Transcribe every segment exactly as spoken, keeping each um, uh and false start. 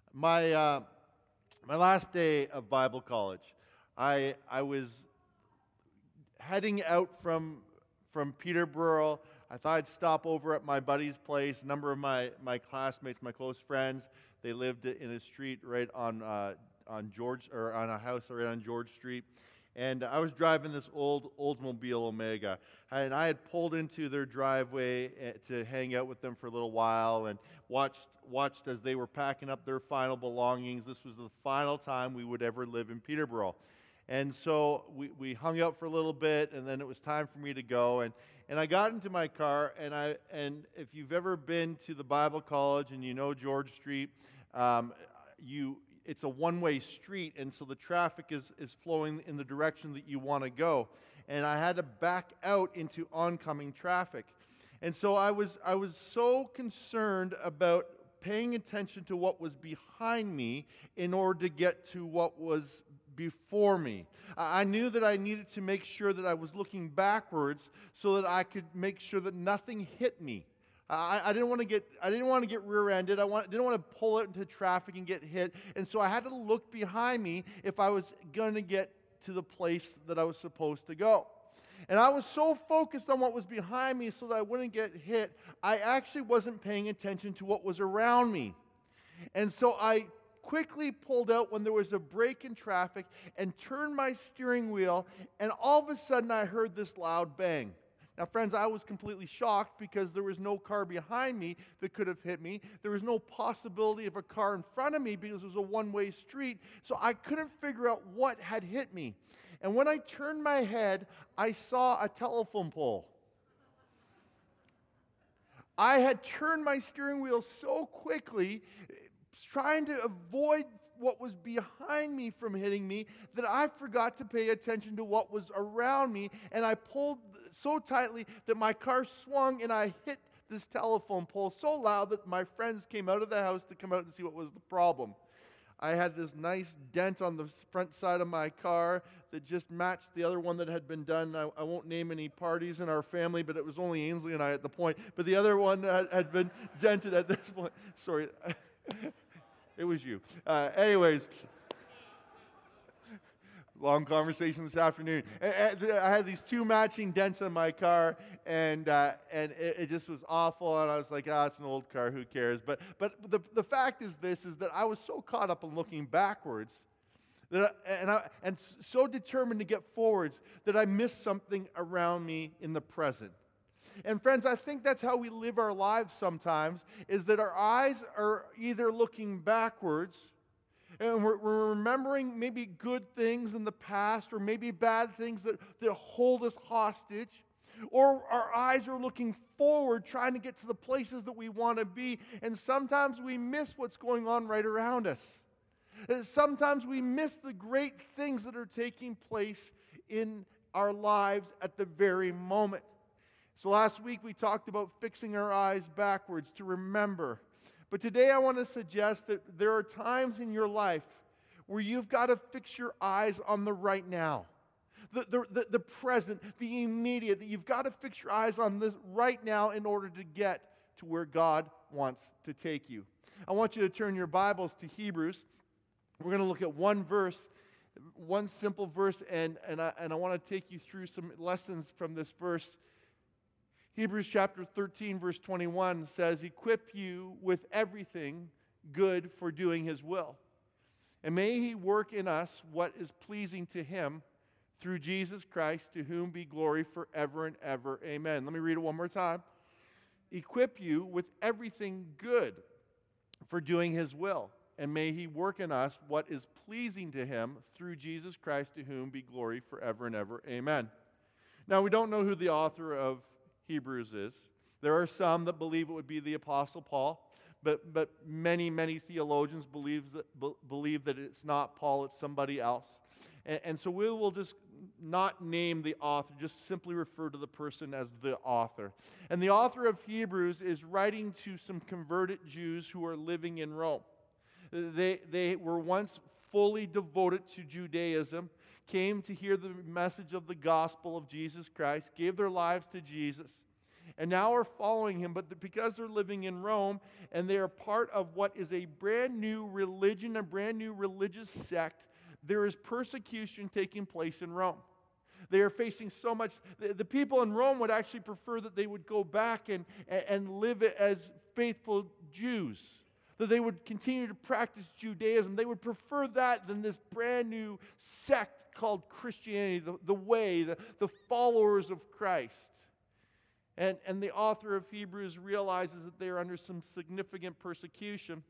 My uh, my last day of Bible college, I I was heading out from from Peterborough. I thought I'd stop over at my buddy's place. A number of my, my classmates, my close friends, they lived in a street right on uh, on George or on a house right on George Street. And I was driving this old Oldsmobile Omega, and I had pulled into their driveway to hang out with them for a little while, and watched watched as they were packing up their final belongings. This was the final time we would ever live in Peterborough. And so we, we hung out for a little bit, and then it was time for me to go. And, and I got into my car, and I and if you've ever been to the Bible College and you know George Street, um, you it's a one-way street, and so the traffic is, is flowing in the direction that you want to go. And I had to back out into oncoming traffic. And so I was I was so concerned about paying attention to what was behind me in order to get to what was before me. I knew that I needed to make sure that I was looking backwards so that I could make sure that nothing hit me. I, I didn't want to get I didn't want to get rear-ended. I want, didn't want to pull out into traffic and get hit. And so I had to look behind me if I was going to get to the place that I was supposed to go. And I was so focused on what was behind me so that I wouldn't get hit, I actually wasn't paying attention to what was around me. And so I quickly pulled out when there was a break in traffic and turned my steering wheel, and all of a sudden I heard this loud bang. Now, friends, I was completely shocked because there was no car behind me that could have hit me. There was no possibility of a car in front of me because it was a one-way street. So I couldn't figure out what had hit me. And when I turned my head, I saw a telephone pole. I had turned my steering wheel so quickly, trying to avoid what was behind me from hitting me, that I forgot to pay attention to what was around me, and I pulled so tightly that my car swung and I hit this telephone pole so loud that my friends came out of the house to come out and see what was the problem. I had this nice dent on the front side of my car that just matched the other one that had been done. I, I won't name any parties in our family, but it was only Ainsley and I at the point. But the other one had, had been dented at this point. Sorry. It was you. Uh, anyways, long conversation this afternoon. I had these two matching dents in my car, and uh, and it, it just was awful. And I was like, ah, it's an old car. Who cares? But but the the fact is this: is that I was so caught up in looking backwards, that I, and I, and so determined to get forwards that I missed something around me in the present. And friends, I think that's how we live our lives sometimes, is that our eyes are either looking backwards, and we're, we're remembering maybe good things in the past, or maybe bad things that, that hold us hostage, or our eyes are looking forward, trying to get to the places that we want to be, and sometimes we miss what's going on right around us. And sometimes we miss the great things that are taking place in our lives at the very moment. So last week we talked about fixing our eyes backwards to remember. But today I want to suggest that there are times in your life where you've got to fix your eyes on the right now. The, the, the, the present, the immediate. That you've got to fix your eyes on this right now in order to get to where God wants to take you. I want you to turn your Bibles to Hebrews. We're going to look at one verse, one simple verse, and, and, I, and I want to take you through some lessons from this verse. Hebrews chapter thirteen, verse twenty-one says, "Equip you with everything good for doing His will. And may He work in us what is pleasing to Him through Jesus Christ, to whom be glory forever and ever. Amen." Let me read it one more time. "Equip you with everything good for doing His will. And may He work in us what is pleasing to Him through Jesus Christ, to whom be glory forever and ever. Amen." Now, we don't know who the author of Hebrews is. There are some that believe it would be the Apostle Paul, but but many, many theologians believe that, be, believe that it's not Paul, it's somebody else. And, and so we will just not name the author, just simply refer to the person as the author. And the author of Hebrews is writing to some converted Jews who are living in Rome. They, they were once fully devoted to Judaism, came to hear the message of the gospel of Jesus Christ, gave their lives to Jesus, and now are following him, but because they're living in Rome and they are part of what is a brand new religion, a brand new religious sect, there is persecution taking place in Rome. They are facing so much. The, the people in Rome would actually prefer that they would go back and, and live as faithful Jews, that they would continue to practice Judaism. They would prefer that than this brand new sect called Christianity, the, the way, the, the followers of Christ. And, and the author of Hebrews realizes that they are under some significant persecution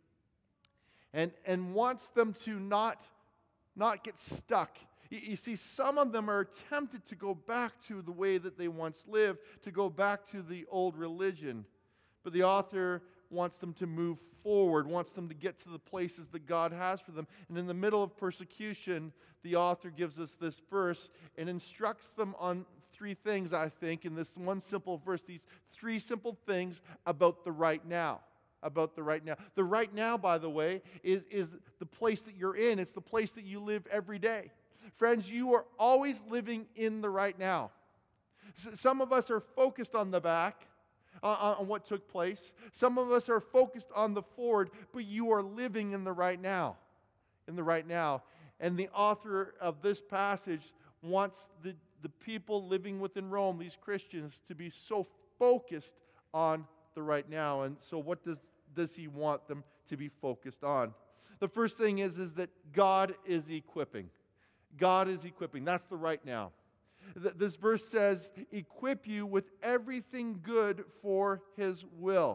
and, and wants them to not, not get stuck. You, you see, some of them are tempted to go back to the way that they once lived, to go back to the old religion. But the author wants them to move forward, wants them to get to the places that God has for them. And in the middle of persecution, the author gives us this verse and instructs them on three things, I think, in this one simple verse, these three simple things about the right now. About the right now. The right now, by the way, is, is the place that you're in. It's the place that you live every day. Friends, you are always living in the right now. S- some of us are focused on the back, uh, on what took place. Some of us are focused on the forward, but you are living in the right now. In the right now. And the author of this passage wants the the people living within Rome, these Christians, to be so focused on the right now. And so what does, does he want them to be focused on? The first thing is, is that God is equipping. God is equipping. That's the right now. Th- this verse says, equip you with everything good for his will.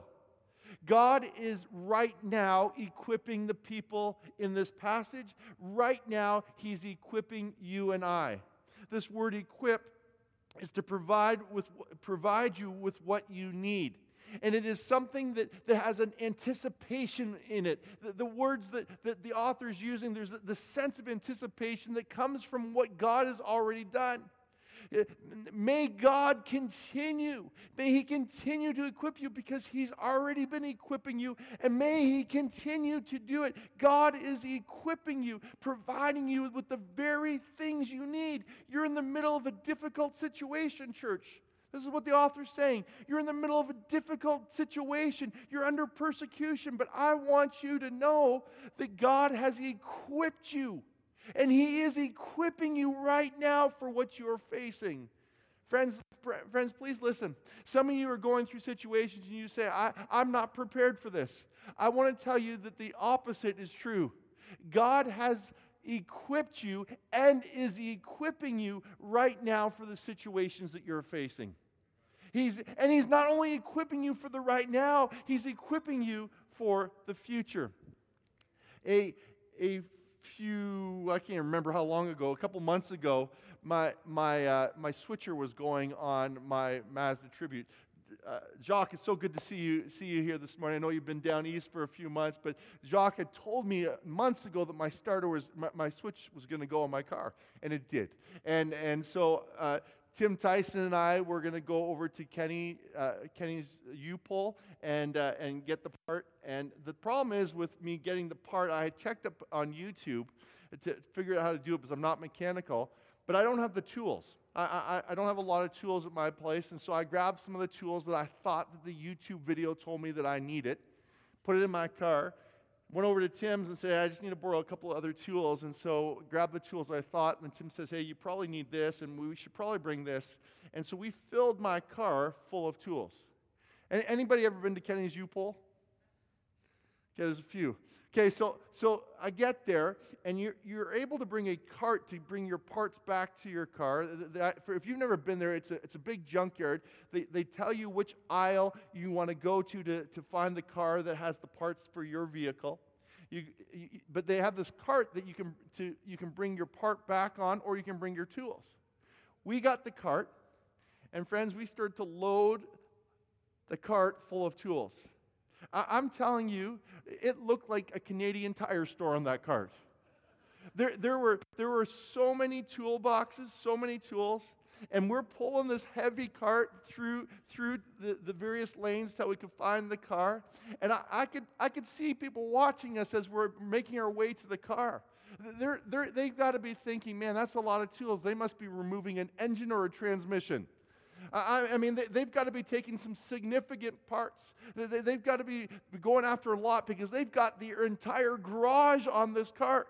God is right now equipping the people in this passage. Right now, he's equipping you and I. This word equip is to provide with provide you with what you need. And it is something that, that has an anticipation in it. The, the words that, that the author is using, there's the sense of anticipation that comes from what God has already done. May God continue. May He continue to equip you because He's already been equipping you. And may He continue to do it. God is equipping you, providing you with the very things you need. You're in the middle of a difficult situation, church. This is what the author's saying. You're in the middle of a difficult situation. You're under persecution. But I want you to know that God has equipped you. And He is equipping you right now for what you are facing. Friends, friends, please listen. Some of you are going through situations and you say, I, I'm not prepared for this. I want to tell you that the opposite is true. God has equipped you and is equipping you right now for the situations that you're facing. He's, and He's not only equipping you for the right now, He's equipping you for the future. A, a few, I can't remember how long ago, a couple months ago, my my uh, my switcher was going on my Mazda Tribute. Uh, Jacques, it's so good to see you see you here this morning. I know you've been down east for a few months, but Jacques had told me months ago that my starter was my, my switch was going to go on my car, and it did. And and so uh, Tim Tyson and I were going to go over to Kenny uh, Kenny's U-Pole and uh, and get the part. And the problem is with me getting the part, I had checked up on YouTube to figure out how to do it because I'm not mechanical, but I don't have the tools. I, I, I don't have a lot of tools at my place, and so I grabbed some of the tools that I thought that the YouTube video told me that I needed, put it in my car, went over to Tim's and said, I just need to borrow a couple of other tools, and so grabbed the tools I thought, and Tim says, hey, you probably need this, and we should probably bring this. And so we filled my car full of tools. And anybody ever been to Kenny's U-Pole? Okay, there's a few. Okay, so so I get there, and you're, you're able to bring a cart to bring your parts back to your car. That, for, if you've never been there, it's a, it's a big junkyard. They, they tell you which aisle you want to go to, to to find the car that has the parts for your vehicle. You, you, but they have this cart that you can to you can bring your part back on, or you can bring your tools. We got the cart, and friends, we started to load the cart full of tools. I'm telling you, it looked like a Canadian Tire store on that cart. There, there were there were so many toolboxes, so many tools, and we're pulling this heavy cart through through the, the various lanes till we could find the car. And I, I could I could see people watching us as we're making our way to the car. They're, they're, they've got to be thinking, man, that's a lot of tools. They must be removing an engine or a transmission. I, I mean, they, they've got to be taking some significant parts. They, they, they've got to be going after a lot because they've got their entire garage on this cart.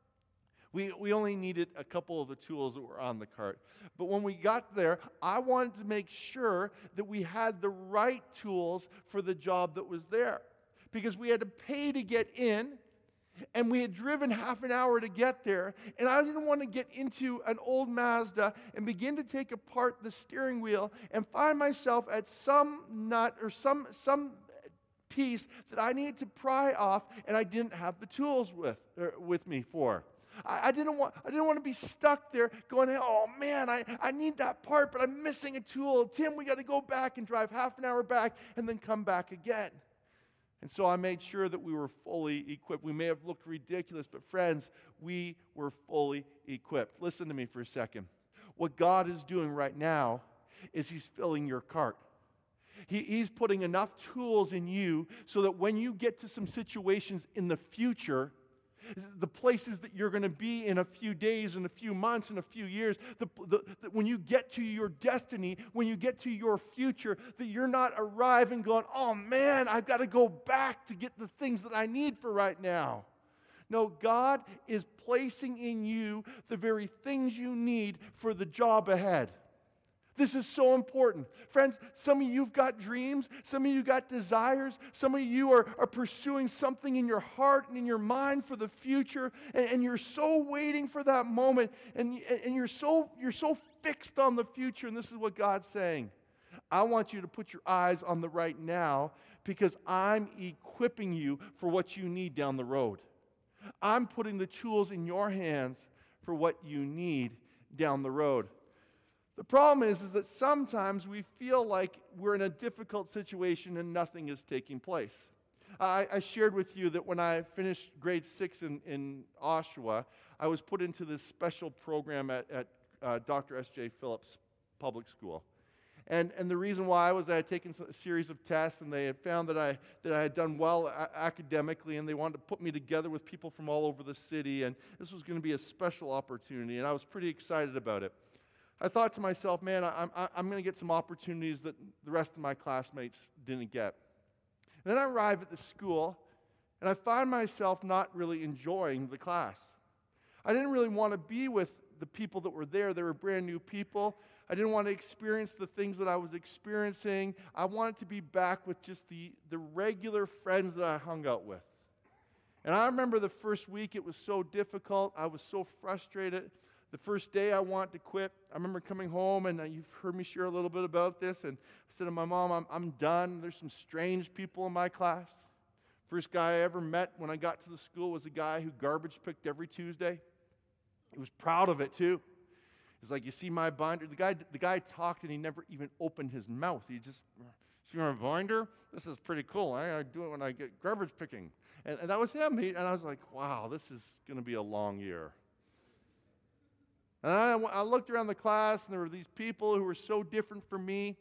We, we only needed a couple of the tools that were on the cart. But when we got there, I wanted to make sure that we had the right tools for the job that was there. Because we had to pay to get in, and we had driven half an hour to get there, and I didn't want to get into an old Mazda and begin to take apart the steering wheel and find myself at some nut or some some piece that I needed to pry off, and I didn't have the tools with er, with me for. I, I didn't want I didn't want to be stuck there going, oh man, I, I need that part, but I'm missing a tool. Tim, we got to go back and drive half an hour back and then come back again. And so I made sure that we were fully equipped. We may have looked ridiculous, but friends, we were fully equipped. Listen to me for a second. What God is doing right now is He's filling your cart. He, he's putting enough tools in you so that when you get to some situations in the future, the places that you're going to be in a few days, in a few months, in a few years, the, the, the, when you get to your destiny, when you get to your future, that you're not arriving going, oh man, I've got to go back to get the things that I need for right now. No, God is placing in you the very things you need for the job ahead. This is so important. Friends, some of you've got dreams. Some of you got desires. Some of you are, are pursuing something in your heart and in your mind for the future. And, and you're so waiting for that moment. And, and you're so you're so fixed on the future. And this is what God's saying. I want you to put your eyes on the right now because I'm equipping you for what you need down the road. I'm putting the tools in your hands for what you need down the road. The problem is, is that sometimes we feel like we're in a difficult situation and nothing is taking place. I, I shared with you that when I finished grade six in, in Oshawa, I was put into this special program at, at uh, Doctor S J Phillips Public School. And, and the reason why was I had taken a series of tests, and they had found that I, that I had done well a- academically, and they wanted to put me together with people from all over the city, and this was going to be a special opportunity, and I was pretty excited about it. I thought to myself, man, I'm, I'm going to get some opportunities that the rest of my classmates didn't get. And then I arrive at the school, and I find myself not really enjoying the class. I didn't really want to be with the people that were there. They were brand new people. I didn't want to experience the things that I was experiencing. I wanted to be back with just the, the regular friends that I hung out with. And I remember the first week, it was so difficult. I was so frustrated. The first day I wanted to quit. I remember coming home, and uh, you've heard me share a little bit about this, and I said to my mom, I'm, I'm done. There's some strange people in my class. First guy I ever met when I got to the school was a guy who garbage picked every Tuesday. He was proud of it, too. He's like, you see my binder? The guy, the guy talked, and he never even opened his mouth. He just, see my binder? This is pretty cool. I, I do it when I get garbage picking. And, and that was him. He, and I was like, wow, this is going to be a long year. And I, I looked around the class, and there were these people who were so different from me.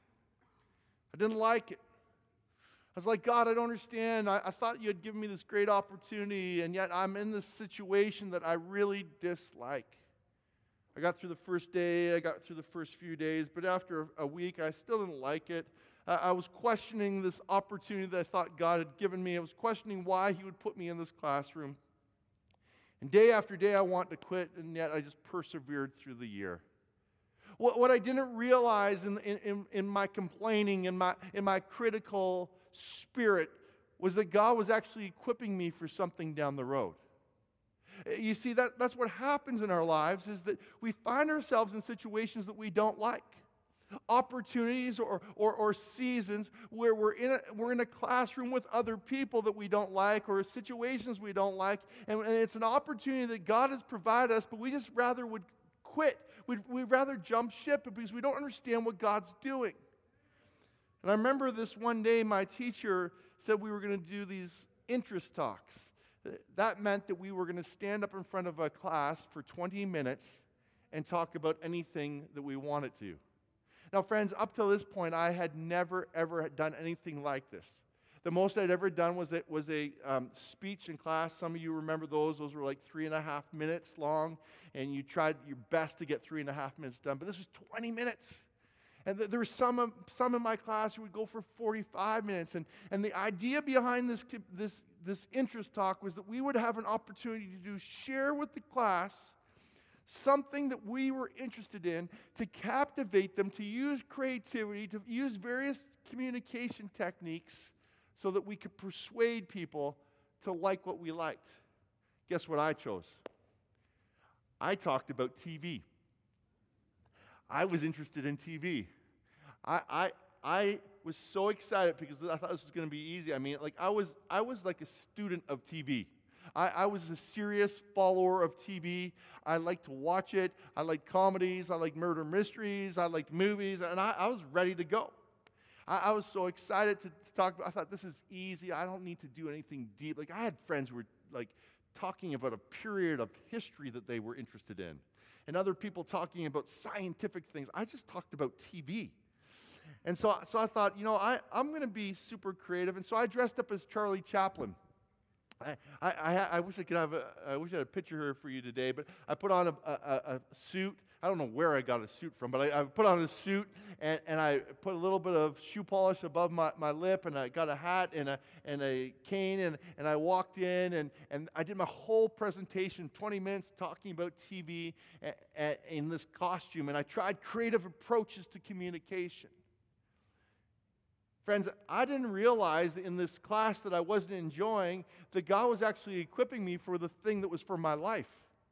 I didn't like it. I was like, God, I don't understand. I, I thought you had given me this great opportunity, and yet I'm in this situation that I really dislike. I got through the first day, I got through the first few days, but after a week, I still didn't like it. I, I was questioning this opportunity that I thought God had given me. I was questioning why He would put me in this classroom. And day after day, I wanted to quit, and yet I just persevered through the year. What, what I didn't realize in, in, in my complaining, in my, in my critical spirit, was that God was actually equipping me for something down the road. You see, that, that's what happens in our lives, is that we find ourselves in situations that we don't like. Opportunities or, or, or seasons where we're in, a, we're in a classroom with other people that we don't like, or situations we don't like, and, and it's an opportunity that God has provided us, but we just rather would quit. We'd, we'd rather jump ship because we don't understand what God's doing. And I remember this one day, my teacher said we were going to do these interest talks. That meant that we were going to stand up in front of a class for twenty minutes and talk about anything that we wanted to. Now, friends, up to this point, I had never, ever done anything like this. The most I'd ever done was a, was a um, speech in class. Some of you remember those. Those were like three and a half minutes long, and you tried your best to get three and a half minutes done. But this was twenty minutes. And th- there were some, of, some in my class who would go for forty-five minutes. And, and the idea behind this, this, this interest talk was that we would have an opportunity to do, share with the class something that we were interested in, to captivate them, to use creativity, to use various communication techniques so that we could persuade people to like what we liked. Guess what I chose? I talked about T V. I was interested in T V. I, I, I was so excited because I thought this was going to be easy. I mean, like I was, I was like a student of T V. I, I was a serious follower of T V. I liked to watch it. I liked comedies. I liked murder mysteries. I liked movies. And I, I was ready to go. I, I was so excited to, to talk about. I thought, this is easy. I don't need to do anything deep. Like, I had friends who were like talking about a period of history that they were interested in, and other people talking about scientific things. I just talked about T V. And so, so I thought, you know, I, I'm going to be super creative. And so I dressed up as Charlie Chaplin. I, I, I wish I could have a, I wish I had a picture here for you today, but I put on a, a, a suit. I don't know where I got a suit from, but I, I put on a suit, and, and I put a little bit of shoe polish above my, my lip, and I got a hat and a and a cane, and, and I walked in, and, and I did my whole presentation, twenty minutes, talking about T V a, a, in this costume, and I tried creative approaches to communication. Friends, I didn't realize in this class that I wasn't enjoying that God was actually equipping me for the thing that was for my life.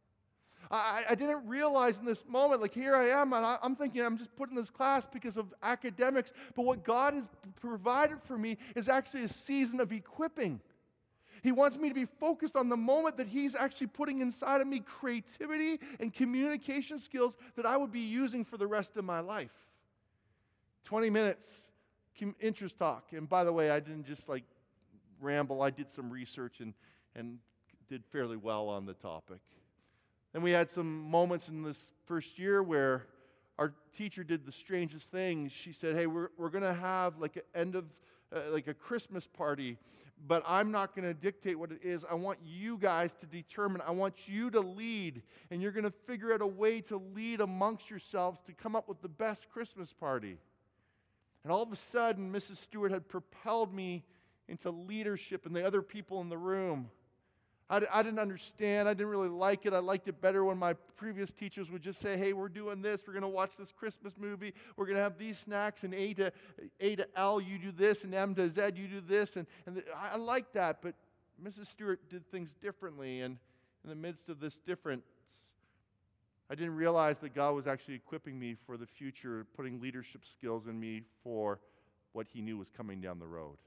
I, I didn't realize in this moment, like here I am, and I, I'm thinking I'm just put in this class because of academics, but what God has provided for me is actually a season of equipping. He wants me to be focused on the moment that He's actually putting inside of me creativity and communication skills that I would be using for the rest of my life. twenty minutes. Interest talk. And by the way, I didn't just like ramble. I did some research and, and did fairly well on the topic. Then we had some moments in this first year where our teacher did the strangest thing. She said, hey, we're, we're going to have like an end of, uh, like a Christmas party, but I'm not going to dictate what it is. I want you guys to determine. I want you to lead, and you're going to figure out a way to lead amongst yourselves to come up with the best Christmas party. And all of a sudden, Missus Stewart had propelled me into leadership and the other people in the room. I, I didn't understand. I didn't really like it. I liked it better when my previous teachers would just say, hey, we're doing this. We're going to watch this Christmas movie. We're going to have these snacks. And A to, A to L, you do this. And M to Z, you do this. And, and the, I liked that. But Missus Stewart did things differently. And in the midst of this difference, I didn't realize that God was actually equipping me for the future, putting leadership skills in me for what He knew was coming down the road.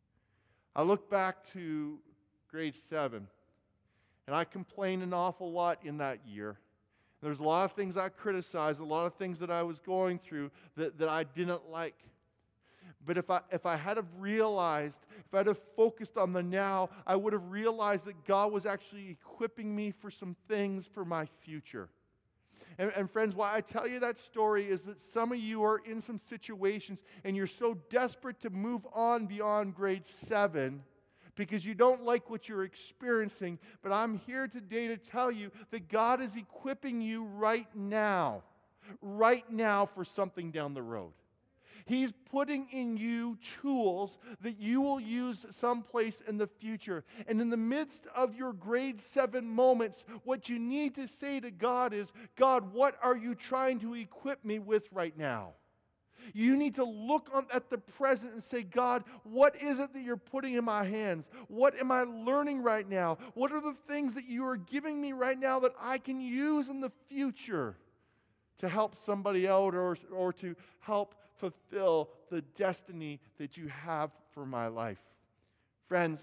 I look back to grade seven, and I complained an awful lot in that year. There's a lot of things I criticized, a lot of things that I was going through that, that I didn't like. But if I if I had have realized, if I had have focused on the now, I would have realized that God was actually equipping me for some things for my future. And, and friends, why I tell you that story is that some of you are in some situations and you're so desperate to move on beyond grade seven because you don't like what you're experiencing. But I'm here today to tell you that God is equipping you right now, right now for something down the road. He's putting in you tools that you will use someplace in the future. And in the midst of your grade seven moments, what you need to say to God is, God, what are you trying to equip me with right now? You need to look on, at the present and say, God, what is it that you're putting in my hands? What am I learning right now? What are the things that you are giving me right now that I can use in the future to help somebody out or, or to help fulfill the destiny that you have for my life? Friends,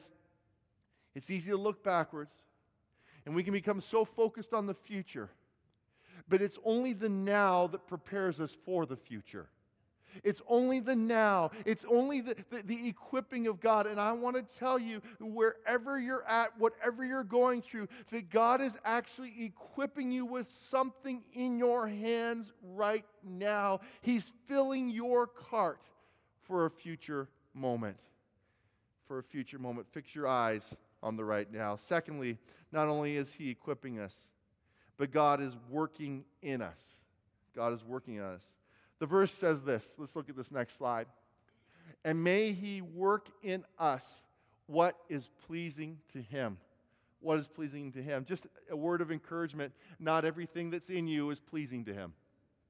it's easy to look backwards, and we can become so focused on the future, but it's only the now that prepares us for the future. It's only the now. It's only the, the, the equipping of God. And I want to tell you, wherever you're at, whatever you're going through, that God is actually equipping you with something in your hands right now. He's filling your cart for a future moment. For a future moment. Fix your eyes on the right now. Secondly, not only is He equipping us, but God is working in us. God is working in us. The verse says this. Let's look at this next slide. And may he work in us what is pleasing to him. What is pleasing to him? Just a word of encouragement. Not everything that's in you is pleasing to him.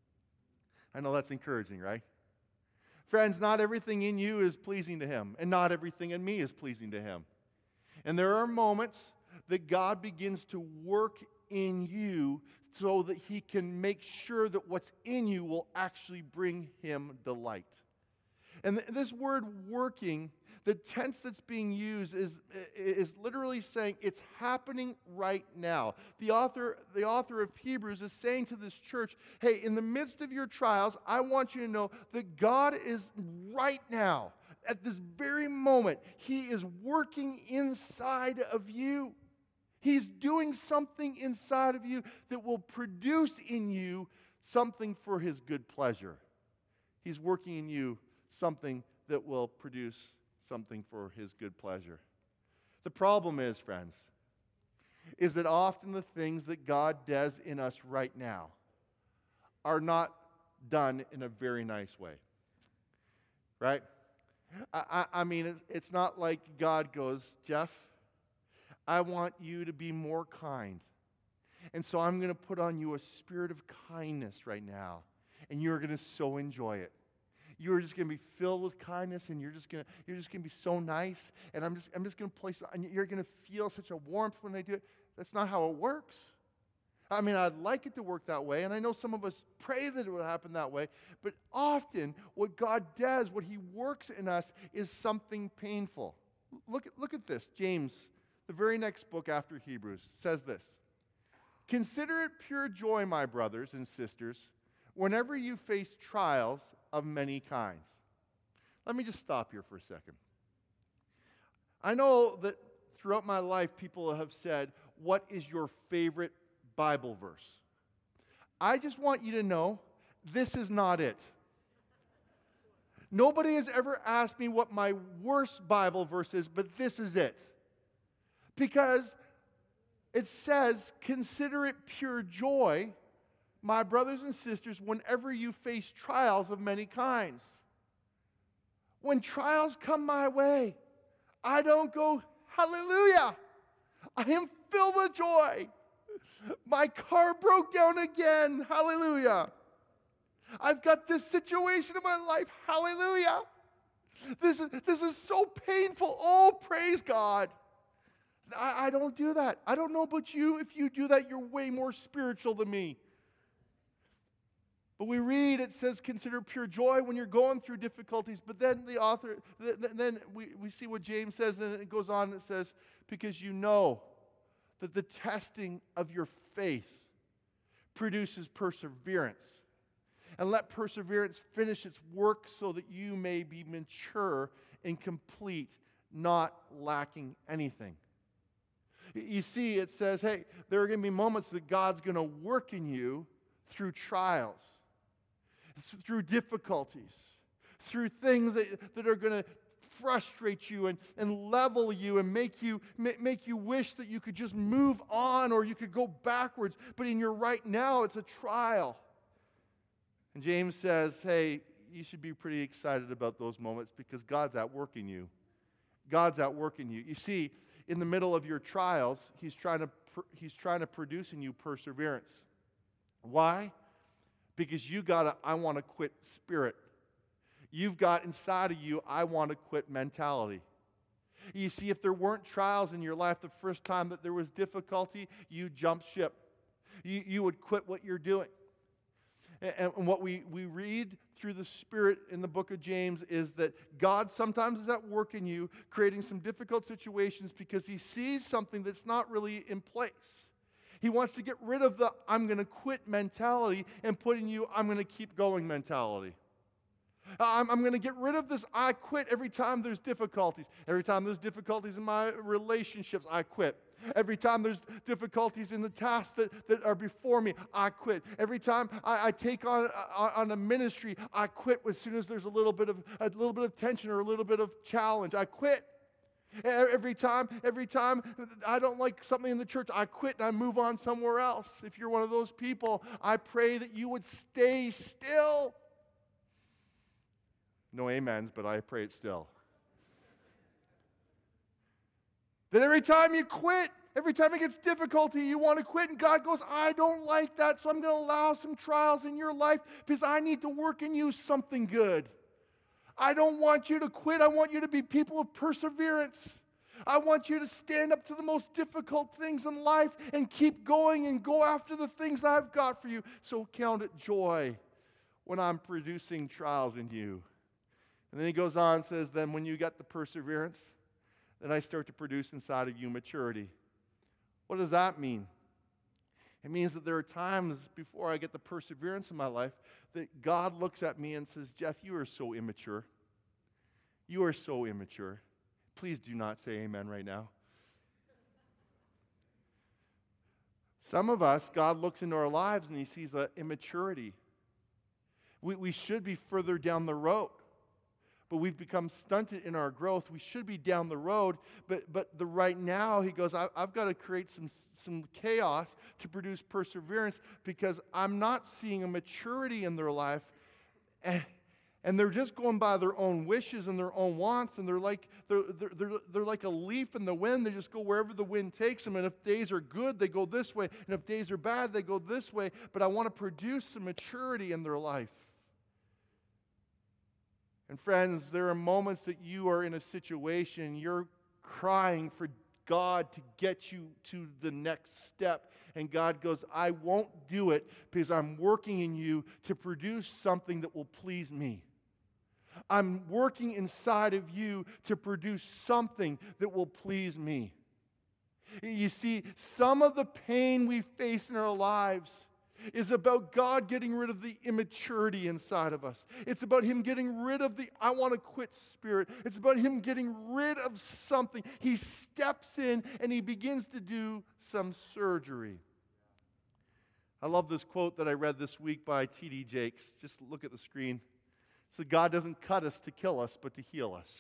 I know that's encouraging, right? Friends, not everything in you is pleasing to him, and not everything in me is pleasing to him. And there are moments that God begins to work in you so that he can make sure that what's in you will actually bring him delight. And th- this word working, the tense that's being used is, is literally saying it's happening right now. The author, the author of Hebrews is saying to this church, hey, in the midst of your trials, I want you to know that God is right now, at this very moment, he is working inside of you. He's doing something inside of you that will produce in you something for his good pleasure. He's working in you something that will produce something for his good pleasure. The problem is, friends, is that often the things that God does in us right now are not done in a very nice way. Right? I, I, I mean, it's, it's not like God goes, Jeff, I want you to be more kind. And so I'm going to put on you a spirit of kindness right now. And you're going to so enjoy it. You're just going to be filled with kindness, and you're just going to you're just going to be so nice. And I'm just I'm just going to place, and you're going to feel such a warmth when I do it. That's not how it works. I mean, I'd like it to work that way, and I know some of us pray that it would happen that way. But often, what God does, what he works in us, is something painful. Look at look at this, James. The very next book after Hebrews says this. Consider it pure joy, my brothers and sisters, whenever you face trials of many kinds. Let me just stop here for a second. I know that throughout my life, people have said, what is your favorite Bible verse? I just want you to know, this is not it. Nobody has ever asked me what my worst Bible verse is, but this is it. Because it says, consider it pure joy, my brothers and sisters, whenever you face trials of many kinds. When trials come my way, I don't go, hallelujah, I am filled with joy. My car broke down again, hallelujah. I've got this situation in my life, hallelujah. This is, this is so painful, oh, praise God. I, I don't do that. I don't know about you. If you do that, you're way more spiritual than me. But we read, it says, consider pure joy when you're going through difficulties. But then the author, th- th- then we, we see what James says, and it goes on and it says, because you know that the testing of your faith produces perseverance. And let perseverance finish its work so that you may be mature and complete, not lacking anything. You see, it says, hey, there are going to be moments that God's going to work in you through trials, through difficulties, through things that, that are going to frustrate you and, and level you and make you, make you wish that you could just move on or you could go backwards. But in your right now, it's a trial. And James says, hey, you should be pretty excited about those moments because God's at work in you. God's at work in you. You see, in the middle of your trials, he's trying to he's trying to produce in you perseverance. Why? Because you got a I want to quit spirit. You've got inside of you, I want to quit mentality. You see, if there weren't trials in your life, the first time that there was difficulty, you jumped ship. You, you would quit what you're doing. And, and what we, we read through the Spirit in the book of James is that God sometimes is at work in you, creating some difficult situations because he sees something that's not really in place. He wants to get rid of the I'm going to quit mentality and put in you I'm going to keep going mentality. I'm, I'm going to get rid of this I quit every time there's difficulties. Every time there's difficulties in my relationships, I quit. Every time there's difficulties in the tasks that, that are before me, I quit. Every time I, I take on, on a ministry, I quit as soon as there's a little bit of a little bit of tension or a little bit of challenge. I quit. Every time, every time I don't like something in the church, I quit and I move on somewhere else. If you're one of those people, I pray that you would stay still. No amens, but I pray it still. That every time you quit, every time it gets difficulty, you want to quit, and God goes, I don't like that, so I'm going to allow some trials in your life because I need to work in you something good. I don't want you to quit. I want you to be people of perseverance. I want you to stand up to the most difficult things in life and keep going and go after the things I've got for you. So count it joy when I'm producing trials in you. And then he goes on and says, then when you get the perseverance, then I start to produce inside of you maturity. What does that mean? It means that there are times before I get the perseverance in my life that God looks at me and says, Jeff, you are so immature. You are so immature. Please do not say amen right now. Some of us, God looks into our lives and he sees an immaturity. We, we should be further down the road, but we've become stunted in our growth. We should be down the road, but but the right now, he goes, I, I've got to create some, some chaos to produce perseverance because I'm not seeing a maturity in their life. And, and they're just going by their own wishes and their own wants, and they're like they're, they're, they're, they're like a leaf in the wind. They just go wherever the wind takes them, and if days are good, they go this way, and if days are bad, they go this way. But I want to produce some maturity in their life. And friends, there are moments that you are in a situation, you're crying for God to get you to the next step. And God goes, I won't do it because I'm working in you to produce something that will please me. I'm working inside of you to produce something that will please me. You see, some of the pain we face in our lives is about God getting rid of the immaturity inside of us. It's about Him getting rid of the I want to quit spirit. It's about Him getting rid of something. He steps in and He begins to do some surgery. I love this quote that I read this week by T D Jakes. Just look at the screen. It said, God doesn't cut us to kill us, but to heal us.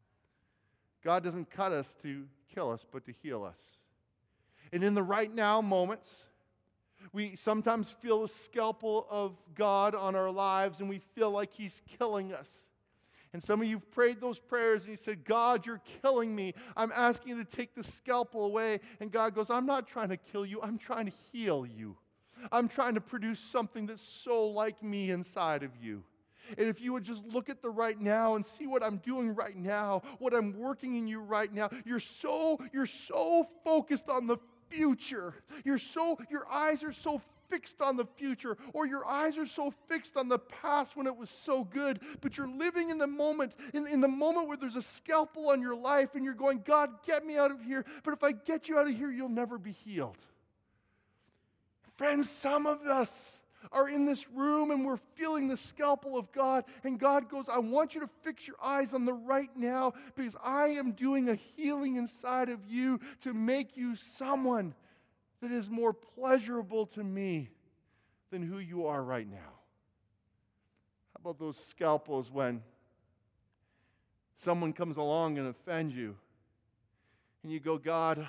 God doesn't cut us to kill us, but to heal us. And in the right now moments, we sometimes feel the scalpel of God on our lives, and we feel like He's killing us. And some of you have prayed those prayers, and you said, God, you're killing me. I'm asking you to take the scalpel away. And God goes, I'm not trying to kill you. I'm trying to heal you. I'm trying to produce something that's so like me inside of you. And if you would just look at the right now and see what I'm doing right now, what I'm working in you right now, you're so, you're so focused on the future. You're so, your eyes are so fixed on the future, or your eyes are so fixed on the past when it was so good, but you're living in the moment, in, in the moment where there's a scalpel on your life, and you're going, God, get me out of here, but if I get you out of here, you'll never be healed. Friends, some of us are in this room and we're feeling the scalpel of God, and God goes, I want you to fix your eyes on the right now because I am doing a healing inside of you to make you someone that is more pleasurable to me than who you are right now. How about those scalpels when someone comes along and offends you and you go, God,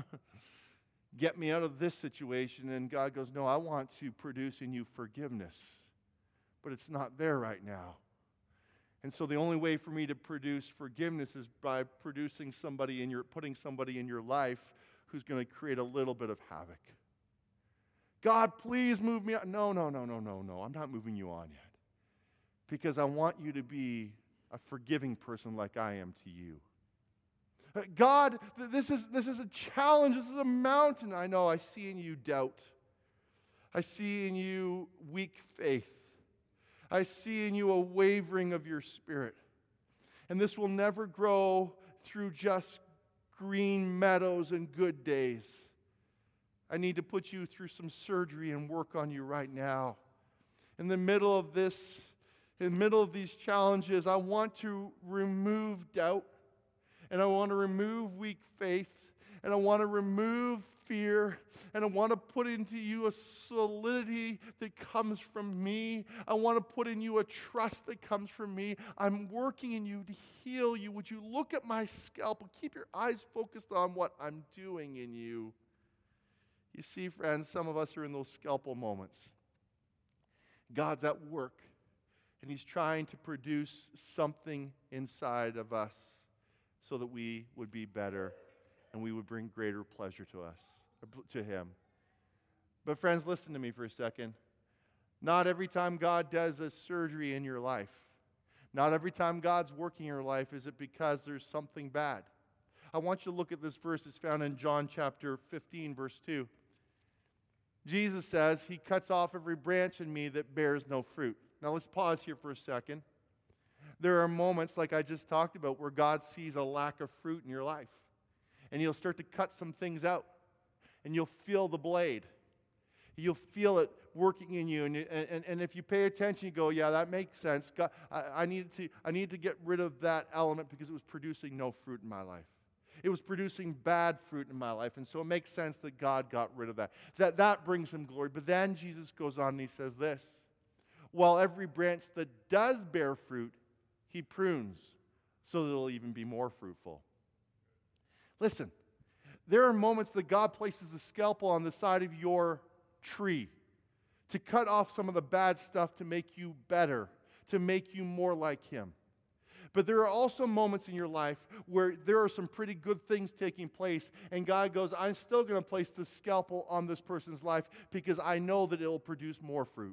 get me out of this situation, and God goes, no, I want to produce in you forgiveness, but it's not there right now. And so the only way for me to produce forgiveness is by producing somebody in your, putting somebody in your life who's going to create a little bit of havoc. God, please move me on. No, no, no, no, no, no. I'm not moving you on yet, because I want you to be a forgiving person like I am to you. God, this is, this is a challenge. This is a mountain. I know. I see in you doubt. I see in you weak faith. I see in you a wavering of your spirit. And this will never grow through just green meadows and good days. I need to put you through some surgery and work on you right now. In the middle of this, in the middle of these challenges, I want to remove doubt. And I want to remove weak faith, and I want to remove fear, and I want to put into you a solidity that comes from me. I want to put in you a trust that comes from me. I'm working in you to heal you. Would you look at my scalpel? Keep your eyes focused on what I'm doing in you. You see, friends, some of us are in those scalpel moments. God's at work. And He's trying to produce something inside of us so that we would be better and we would bring greater pleasure to us, to Him. But friends, listen to me for a second. Not every time God does a surgery in your life, not every time God's working in your life is it because there's something bad. I want you to look at this verse. It's found in John chapter fifteen, verse two. Jesus says, He cuts off every branch in me that bears no fruit. Now let's pause here for a second. There are moments, like I just talked about, where God sees a lack of fruit in your life. And He'll start to cut some things out. And you'll feel the blade. You'll feel it working in you. And, and, and if you pay attention, you go, yeah, that makes sense. God, I, I, needed to, I need to get rid of that element because it was producing no fruit in my life. It was producing bad fruit in my life. And so it makes sense that God got rid of that. That, that brings Him glory. But then Jesus goes on and He says this. While every branch that does bear fruit, He prunes so that it'll even be more fruitful. Listen, there are moments that God places a scalpel on the side of your tree to cut off some of the bad stuff to make you better, to make you more like Him. But there are also moments in your life where there are some pretty good things taking place, and God goes, I'm still going to place the scalpel on this person's life because I know that it will produce more fruit.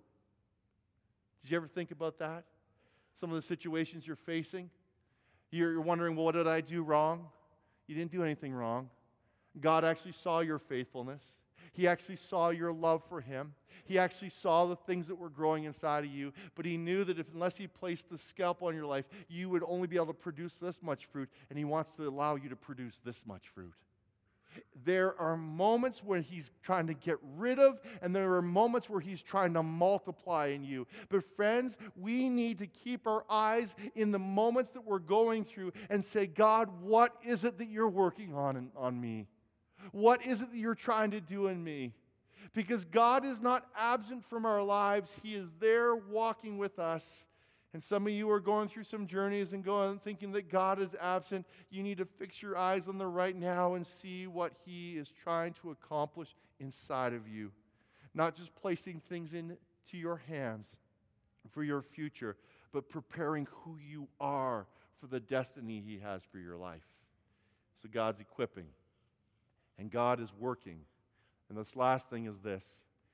Did you ever think about that? Some of the situations you're facing? You're wondering, well, what did I do wrong? You didn't do anything wrong. God actually saw your faithfulness. He actually saw your love for Him. He actually saw the things that were growing inside of you, but He knew that if unless He placed the scalpel on your life, you would only be able to produce this much fruit, and He wants to allow you to produce this much fruit. There are moments where He's trying to get rid of, and there are moments where He's trying to multiply in you. But friends, we need to keep our eyes in the moments that we're going through and say, God, what is it that you're working on in, on me? What is it that you're trying to do in me? Because God is not absent from our lives. He is there walking with us. And some of you are going through some journeys and going thinking that God is absent. You need to fix your eyes on the right now and see what He is trying to accomplish inside of you. Not just placing things into your hands for your future, but preparing who you are for the destiny He has for your life. So God's equipping. And God is working. And this last thing is this.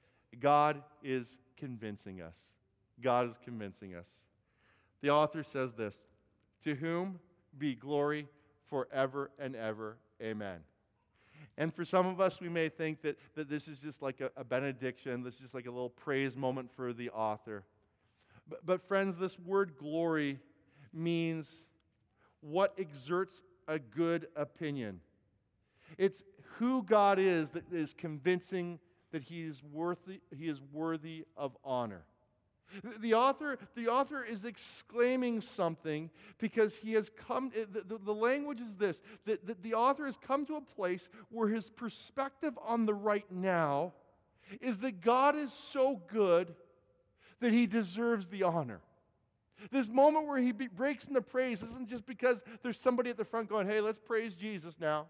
God is convincing us. God is convincing us. The author says this, to whom be glory forever and ever. Amen. And for some of us, we may think that, that this is just like a, a benediction. This is just like a little praise moment for the author. But, but friends, this word glory means what exerts a good opinion. It's who God is that is convincing that He is worthy, He is worthy of honor. The author, the author is exclaiming something because he has come, the, the, the language is this, that, that the author has come to a place where his perspective on the right now is that God is so good that He deserves the honor. This moment where he be, breaks into praise isn't just because there's somebody at the front going, hey, let's praise Jesus now.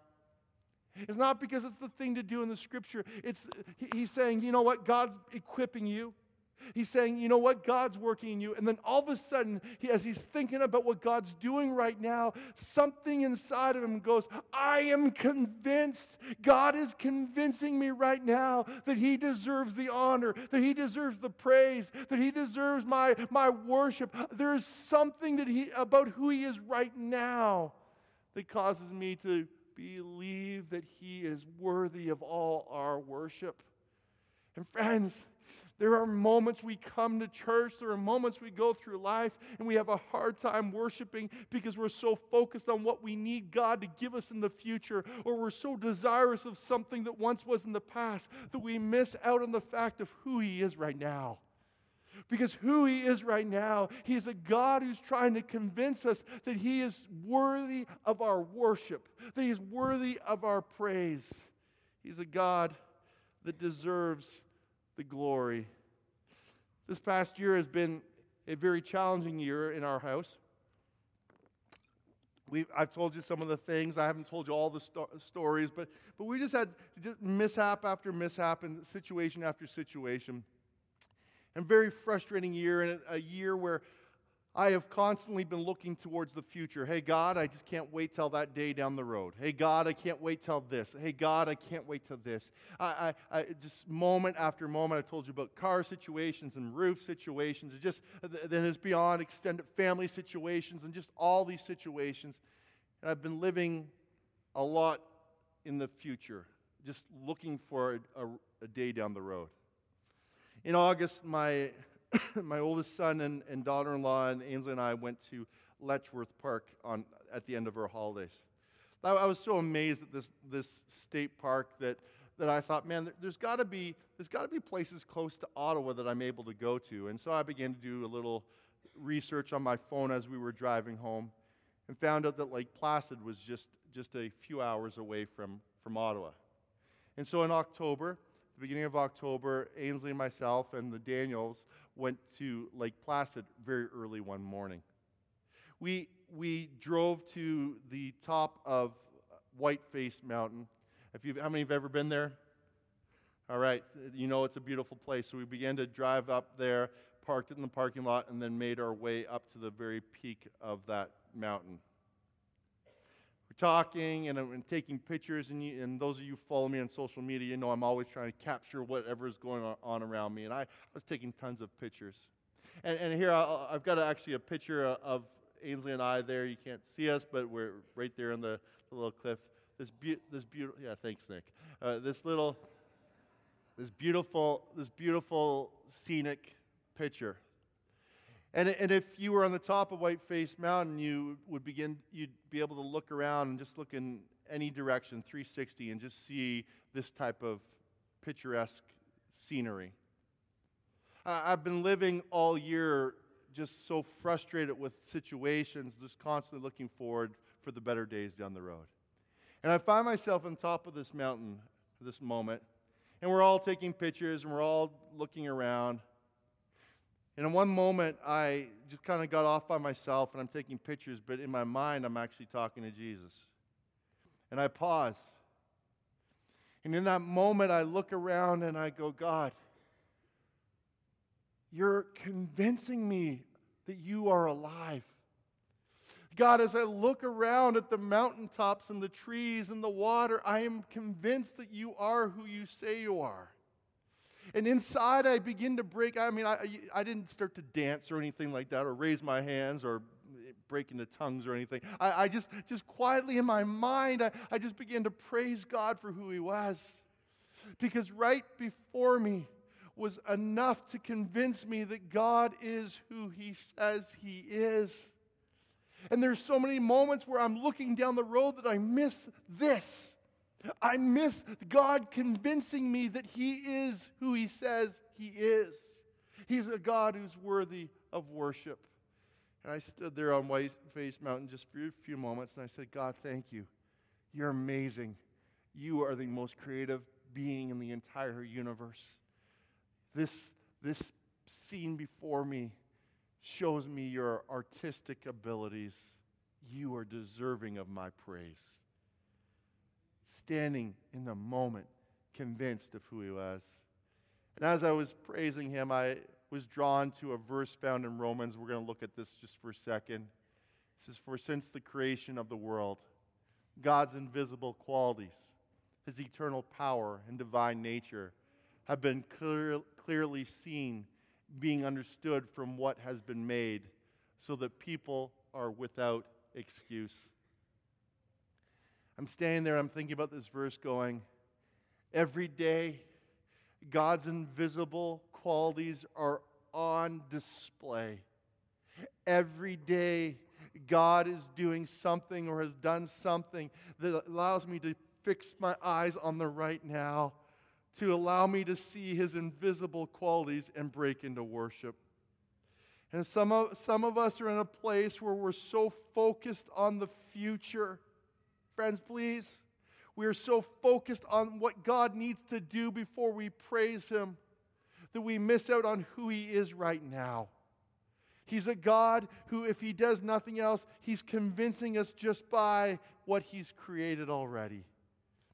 It's not because it's the thing to do in the Scripture. It's he's saying, you know what? God's equipping you. He's saying, you know what? God's working in you. And then all of a sudden, he, as he's thinking about what God's doing right now, something inside of him goes, I am convinced. God is convincing me right now that He deserves the honor, that He deserves the praise, that He deserves my, my worship. There is something that he about who He is right now that causes me to believe that He is worthy of all our worship. And friends, there are moments we come to church, there are moments we go through life, and we have a hard time worshiping because we're so focused on what we need God to give us in the future, or we're so desirous of something that once was in the past that we miss out on the fact of who He is right now. Because who He is right now, He is a God who's trying to convince us that He is worthy of our worship, that He is worthy of our praise. He's a God that deserves the glory. This past year has been a very challenging year in our house. We've, I've told you some of the things. I haven't told you all the sto- stories, but, but we just had just mishap after mishap and situation after situation. And very frustrating year, and a year where I have constantly been looking towards the future. Hey, God, I just can't wait till that day down the road. Hey, God, I can't wait till this. Hey, God, I can't wait till this. I, I, I just moment after moment, I told you about car situations and roof situations, and just then it's beyond extended family situations and just all these situations. And I've been living a lot in the future, just looking for a, a, a day down the road. In August, my my oldest son and, and daughter-in-law and Ainsley and I went to Letchworth Park on at the end of our holidays. I, I was so amazed at this this state park that that I thought, man, there, there's got to be there's got to be places close to Ottawa that I'm able to go to. And so I began to do a little research on my phone as we were driving home, and found out that Lake Placid was just just a few hours away from from Ottawa. And so in October, the beginning of October, Ainsley and myself and the Daniels went to Lake Placid very early one morning. We we drove to the top of Whiteface Mountain. If you, how many have ever been there? All right, you know it's a beautiful place. So we began to drive up there, parked it in the parking lot, and then made our way up to the very peak of that mountain. We're talking and, and taking pictures, and, you, and those of you who follow me on social media, you know I'm always trying to capture whatever is going on, on around me, and I, I was taking tons of pictures. And, and here I'll, I've got actually a picture of Ainsley and I there. You can't see us, but we're right there on the, the little cliff. This be- this beautiful, yeah, thanks, Nick. Uh, this little, this beautiful, this beautiful scenic picture. And, and if you were on the top of Whiteface Mountain, you would begin, you'd be able to look around and just look in any direction, three sixty, and just see this type of picturesque scenery. Uh, I've been living all year just so frustrated with situations, just constantly looking forward for the better days down the road. And I find myself on top of this mountain at this moment, and we're all taking pictures, and we're all looking around. And in one moment, I just kind of got off by myself, and I'm taking pictures, but in my mind, I'm actually talking to Jesus. And I pause. And in that moment, I look around, and I go, God, you're convincing me that you are alive. God, as I look around at the mountaintops and the trees and the water, I am convinced that you are who you say you are. And inside I begin to break. I mean, I, I didn't start to dance or anything like that, or raise my hands or break into tongues or anything. I, I just, just quietly in my mind, I, I just began to praise God for who He was. Because right before me was enough to convince me that God is who He says He is. And there's so many moments where I'm looking down the road that I miss this. I miss God convincing me that He is who He says He is. He's a God who's worthy of worship. And I stood there on Whiteface Mountain just for a few moments, and I said, God, thank you. You're amazing. You are the most creative being in the entire universe. This, this scene before me shows me your artistic abilities. You are deserving of my praise. Standing in the moment, convinced of who He was. And as I was praising Him, I was drawn to a verse found in Romans. We're going to look at this just for a second. It says, for since the creation of the world, God's invisible qualities, His eternal power and divine nature have been clear, clearly seen, being understood from what has been made, so that people are without excuse. I'm standing there, I'm thinking about this verse going, every day, God's invisible qualities are on display. Every day, God is doing something or has done something that allows me to fix my eyes on the right now, to allow me to see His invisible qualities and break into worship. And some of, some of us are in a place where we're so focused on the future. Friends, please, we are so focused on what God needs to do before we praise Him that we miss out on who He is right now. He's a God who, if He does nothing else, He's convincing us just by what He's created already.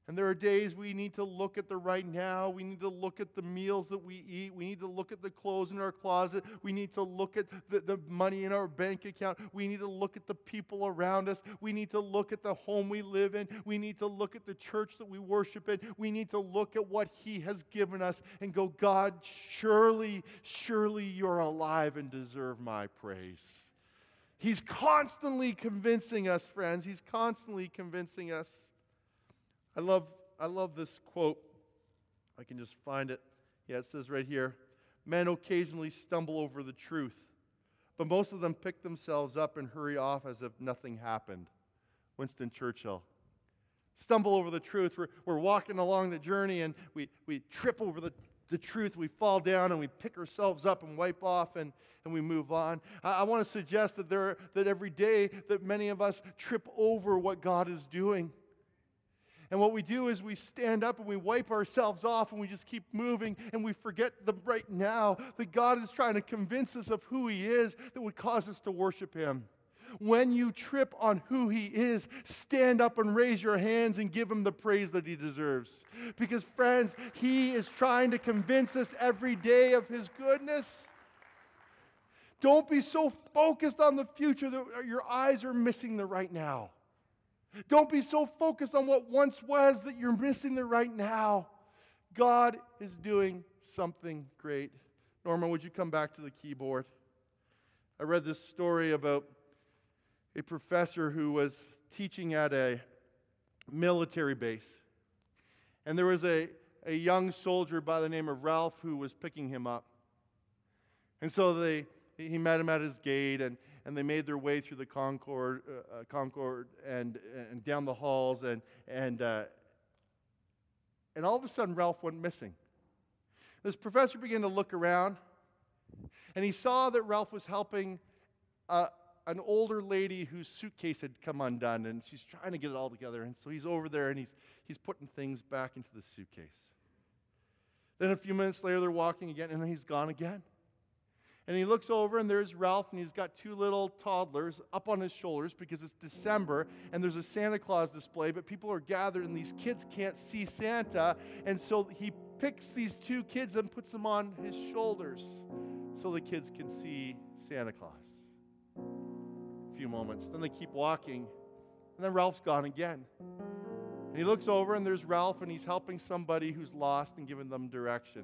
And there are days we need to look at the right now. We need to look at the meals that we eat. We need to look at the clothes in our closet. We need to look at the, the money in our bank account. We need to look at the people around us. We need to look at the home we live in. We need to look at the church that we worship in. We need to look at what He has given us and go, God, surely, surely you're alive and deserve my praise. He's constantly convincing us, friends. He's constantly convincing us. I love I love this quote. I can just find it. Yeah, it says right here, men occasionally stumble over the truth, but most of them pick themselves up and hurry off as if nothing happened. Winston Churchill. Stumble over the truth. We're, we're walking along the journey and we, we trip over the, the truth. We fall down and we pick ourselves up and wipe off and, and we move on. I, I want to suggest that, there, that every day that many of us trip over what God is doing. And what we do is we stand up and we wipe ourselves off and we just keep moving and we forget the right now that God is trying to convince us of who He is that would cause us to worship Him. When you trip on who He is, stand up and raise your hands and give Him the praise that He deserves. Because friends, He is trying to convince us every day of His goodness. Don't be so focused on the future that your eyes are missing the right now. Don't be so focused on what once was that you're missing the right now. God is doing something great. Norman, would you come back to the keyboard? I read this story about a professor who was teaching at a military base. And there was a, a young soldier by the name of Ralph who was picking him up. And so they he met him at his gate, and And they made their way through the Concord, uh, Concord, and and down the halls, and and uh, and all of a sudden, Ralph went missing. This professor began to look around, and he saw that Ralph was helping uh, an older lady whose suitcase had come undone, and she's trying to get it all together. And so he's over there, and he's he's putting things back into the suitcase. Then a few minutes later, they're walking again, and then he's gone again. And he looks over, and there's Ralph, and he's got two little toddlers up on his shoulders because it's December, and there's a Santa Claus display, but people are gathered, and these kids can't see Santa, and so he picks these two kids and puts them on his shoulders so the kids can see Santa Claus. A few moments. Then they keep walking, and then Ralph's gone again. And he looks over, and there's Ralph, and he's helping somebody who's lost and giving them direction.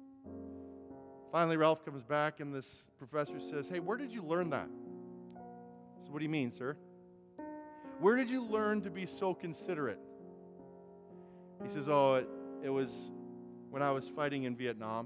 Finally, Ralph comes back, and this professor says, "Hey, where did you learn that?" I said, "What do you mean, sir?" "Where did you learn to be so considerate?" He says, "Oh, it, it was when I was fighting in Vietnam."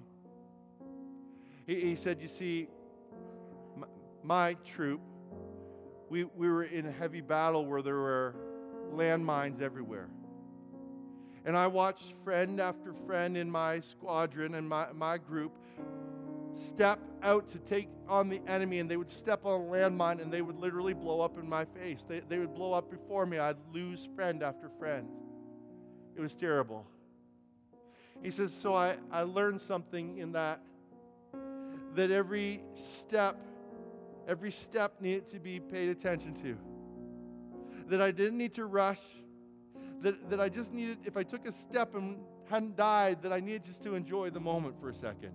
He, he said, "You see, my, my troop, we, we were in a heavy battle where there were landmines everywhere. And I watched friend after friend in my squadron and my, my group step out to take on the enemy, and they would step on a landmine and they would literally blow up in my face. They, they would blow up before me. I'd lose friend after friend. It was terrible." He says, so I, I learned something in that, that every step, every step needed to be paid attention to. That I didn't need to rush. That, that I just needed, if I took a step and hadn't died, that I needed just to enjoy the moment for a second.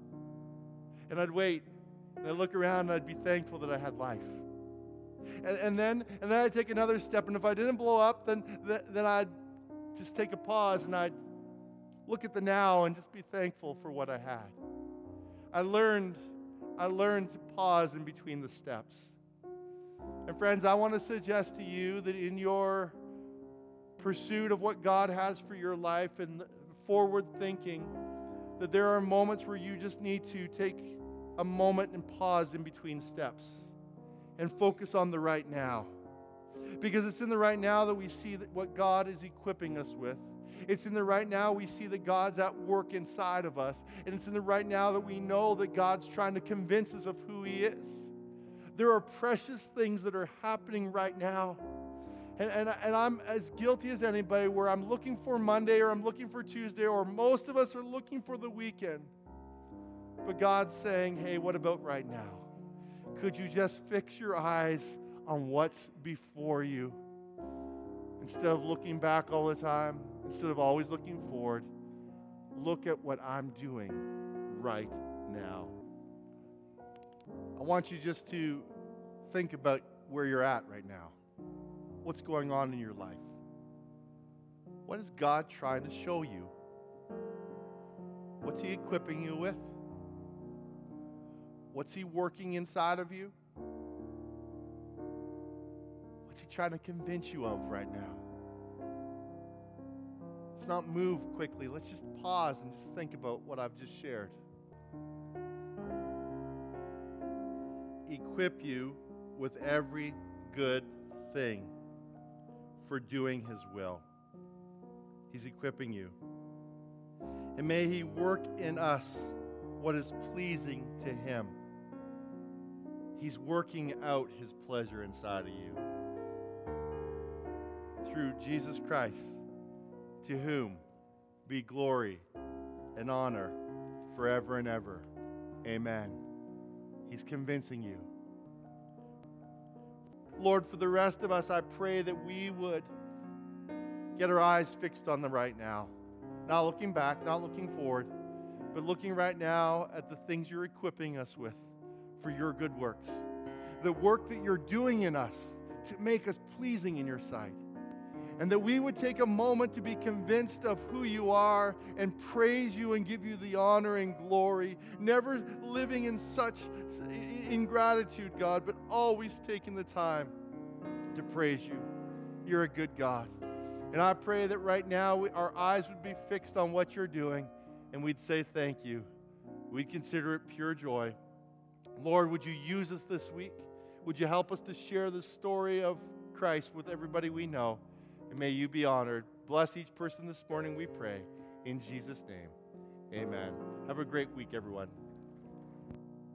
And I'd wait, and I'd look around, and I'd be thankful that I had life. And, and then and then I'd take another step, and if I didn't blow up, then, then I'd just take a pause, and I'd look at the now and just be thankful for what I had. I learned, I learned to pause in between the steps. And friends, I want to suggest to you that in your pursuit of what God has for your life and forward thinking, that there are moments where you just need to take a moment and pause in between steps and focus on the right now. Because it's in the right now that we see that what God is equipping us with. It's in the right now we see that God's at work inside of us. And it's in the right now that we know that God's trying to convince us of who He is. There are precious things that are happening right now. And, and, and I'm as guilty as anybody where I'm looking for Monday or I'm looking for Tuesday, or most of us are looking for the weekend. But God's saying, hey, what about right now? Could you just fix your eyes on what's before you instead of looking back all the time? Instead of always looking forward, look at what I'm doing right now. I want you just to think about where you're at right now. What's going on in your life? What is God trying to show you? What's He equipping you with? What's He working inside of you? What's He trying to convince you of right now? Let's not move quickly. Let's just pause and just think about what I've just shared. Equip you with every good thing for doing His will. He's equipping you. And may He work in us what is pleasing to Him. He's working out His pleasure inside of you. Through Jesus Christ, to whom be glory and honor forever and ever. Amen. He's convincing you. Lord, for the rest of us, I pray that we would get our eyes fixed on the right now. Not looking back, not looking forward, but looking right now at the things You're equipping us with for Your good works. The work that You're doing in us to make us pleasing in Your sight. And that we would take a moment to be convinced of who You are and praise You and give You the honor and glory. Never living in such ingratitude, God, but always taking the time to praise You. You're a good God. And I pray that right now we, our eyes would be fixed on what You're doing, and we'd say thank You. We'd consider it pure joy. Lord, would You use us this week? Would You help us to share the story of Christ with everybody we know? And may You be honored. Bless each person this morning, we pray. In Jesus' name, amen. Have a great week, everyone.